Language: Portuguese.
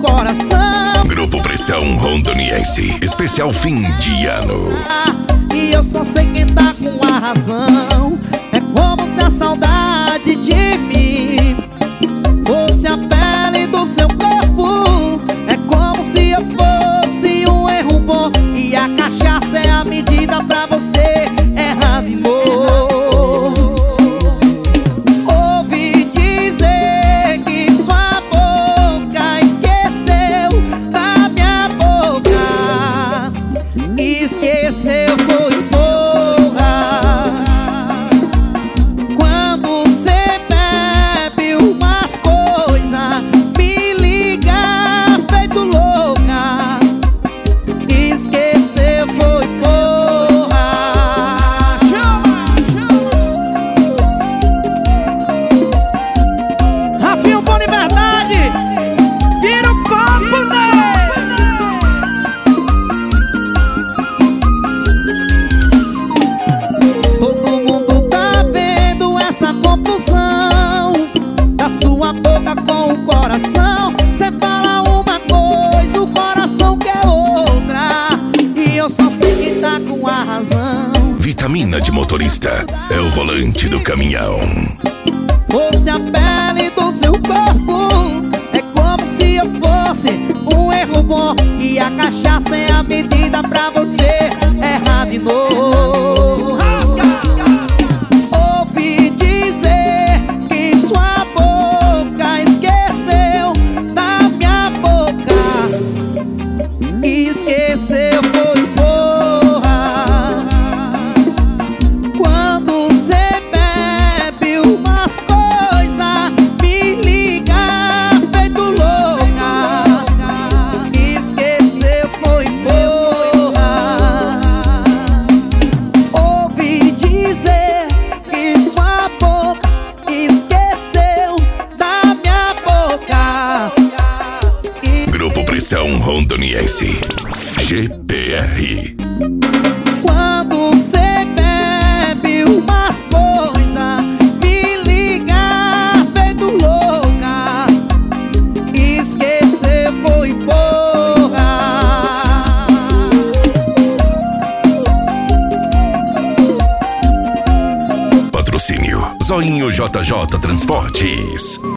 coração. Grupo Pressão Rondoniense, especial fim de ano. E eu só sei quem tá com a razão. É como se a saudade de mim fosse a pele do seu corpo. É como se eu fosse um erro bom e a cachaça é a medida pra você errar de novo. Ouvi dizer que sua boca esqueceu da minha boca. Esqueceu foi porra. Quando cê bebe umas coisas, me liga feito louca. Esqueceu foi porra. Rafinho Bom de Verdade, vira o copo, né? Todo mundo tá vendo essa confusão da sua boca com o coração. Cê fala uma coisa, o coração quer outra. E eu só sei quem tá com a razão. Vitamina de motorista é o volante do caminhão. Fosse a pele do seu corpo. É como se eu fosse um erro bom e a cachaça é a medida pra você errar de novo. Ouvi dizer que sua boca esqueceu da minha boca. Esqueceu foi porra. Quando cê bebe umas coisas, me liga feito louca. Esqueceu foi porra. Ouvi dizer que sua boca esqueceu da minha boca. Grupo Pressão Rondoniense, GPR. Quando cê bebe umas coisas, me liga feito louca. Esquecer foi porra. Patrocínio Zoinho JJ Transportes.